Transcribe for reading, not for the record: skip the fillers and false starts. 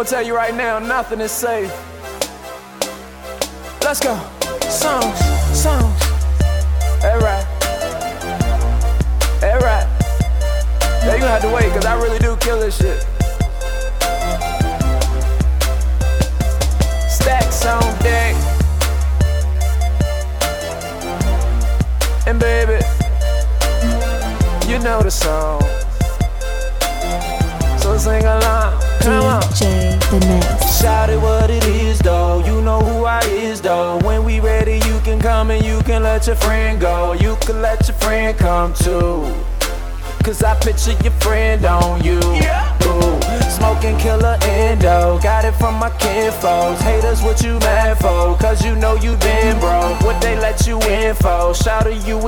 I'ma tell you right now, nothing is safe. Let's go. Songs. Alright. Yeah, you gonna have to wait, cause I really do kill this shit. Stacks on deck. And baby, you know the song. So sing along, come on. DJ Finesse. Shout it what it is though, you know who I is though. When we ready you can come and you can let your friend go. You can let your friend come too, cause I picture your friend on you. Ooh, smoking killer endo, got it from my kinfolks. Haters, what you mad for? Cause you know you been broke. What they let you in for? Shout to you